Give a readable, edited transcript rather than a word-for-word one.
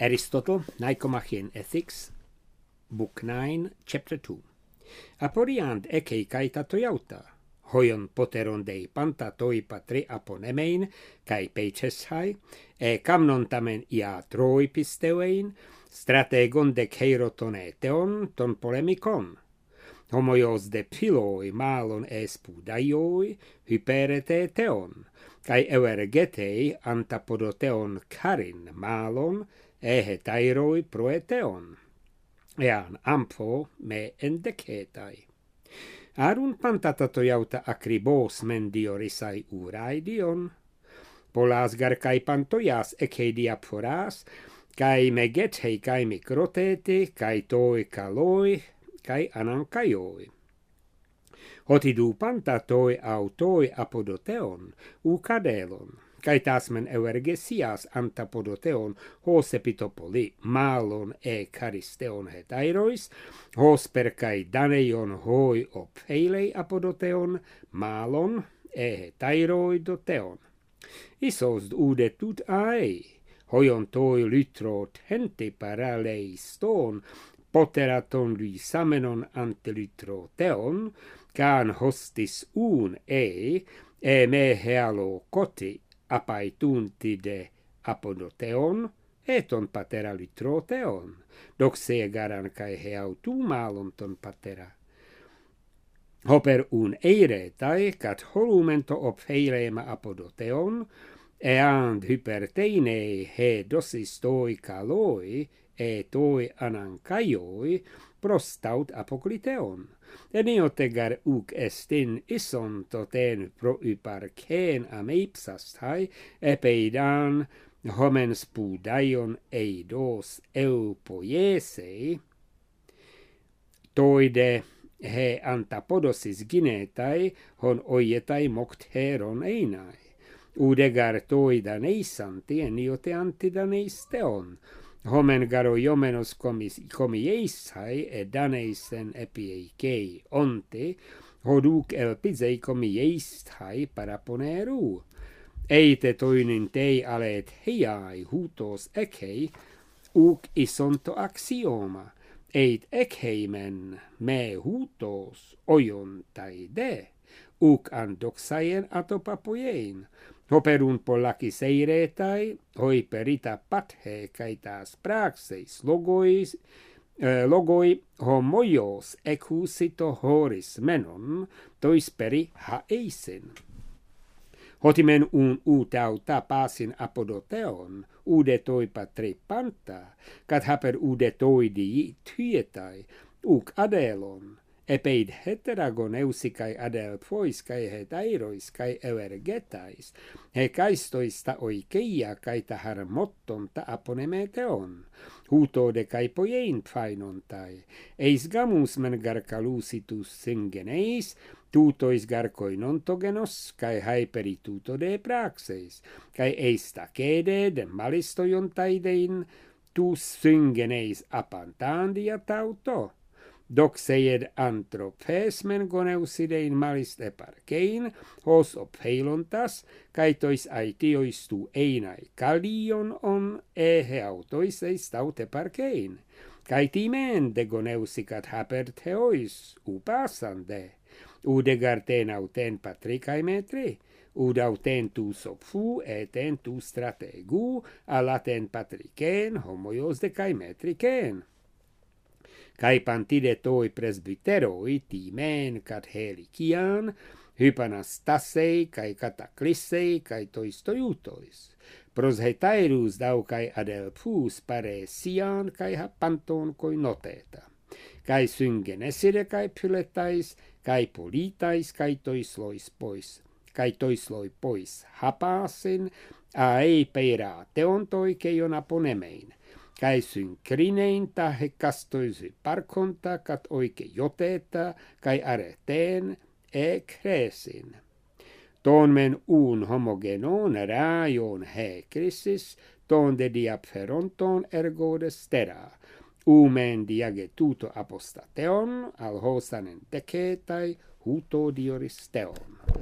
Aristotle, Nicomachean Ethics, Book 9, Chapter 2. Aporiant eke kai tatoiauta, hoion poteron dei panta toi patri aponemein, kai peicheshai, kamnon tamen ia troi pisteuein, strategon de keirotoneteon ton polemikon. Homoios de piloi malon espudaioi, hyperete teon, kai evergetei antapodoteon karin malon, hetairoi proeteon. Ean ampho me endecetai. Arun pantatatoiauta akribos mendiorisai uraidion, polasgar kai pantoias ekediaphoras, kai megethei kai mikroteti, kai toi kaloi, kai anankaioi. Hotidu pantatoi autoi apodoteon, ukadelon, kai tasmen euergesias antapodoteon hos epitopoli malon karisteon hetairois, hos per kai daneion hoi opheilei apodoteon malon hetairoidoteon. Isos udetut aei, hoion toi lytrot henti paraleiston, poteraton rysamenon antelytroteon, can hostis un me healo koti apaitunti de apodoteon, eton patera lytroteon, doxegaran kai heautu malon ton patera. Hoper un eiretai, cat holumento opheilema apodoteon, eand hyperteinei he dosis toi kaloi, toi anankaioi, prostaut apokliteon. Eniotegar uk estin ison toten proyparkeen ameipsastai, epeidan homen spudaion eidos eupoiesei, toide he antapodosis ginetai hon oietai moktheron einai. Udegar toidan eisanti eniote antidaneisteon, homen garo jomenos komieisai daneisen epiekei onte, hoduk elpisei komieistai paraponeru. Eite toinin tei alet heiai hutos ekei, uk isonto axioma, eit ekheimen me hutos ojon tai de, uk andoxaien atopapojein, hoperun polakis eiretai, hoi perita pathe kaitas praxeis logoi homoios ecusito horis menon, tois peri haeisen. Hotimen un utau tapasin apodoteon, ude toi patri panta, cat haper ude toi dii tyetai, uk adelon, epeid heteragon eusikai adel pois kai hetairois kai euergetais, he kaistoista oikeia kai tahar motton ta aponemeteon, hutode kai pojein phainontai, eis gamus men garcalusitus syngeneis, tutois garkoinontogenos, kai haiperi tutode praxeis, kai eista kede de malistojontaidein, tus syngeneis apantandia tauto, doxeied anthropes men goneusidein malist eparkein, hos opheilontas, kai tois aitiois tu einai kalion on heautois eistaut eparkein, kai timen de goneusicat haper theois upasande, udegarten auten patricae metri, udauten tu sophu eten tu strategu, alaten patricen homoios de cae metricen. Kai pantide toi presbyteroi timen cat helician, hypanastasei kai cataclissei kai tois toiutois. Proshetairus dau kai adelpus paresian kai hapanton koi noteta. Kai syngeneside kai pyletais, kai politais kai toislois pois. Kai toisloi pois hapasin, ei peira teontoi keion aponemein. Kai synkrinein tahe kastoisi parkonta kat oike joteta, kai areteen kresin. Ton men un homogenon rajon he krisis, ton de diapferonton ergode stera. Umen diagetuto apostateon, al hosanen deketai, huto dioristeon.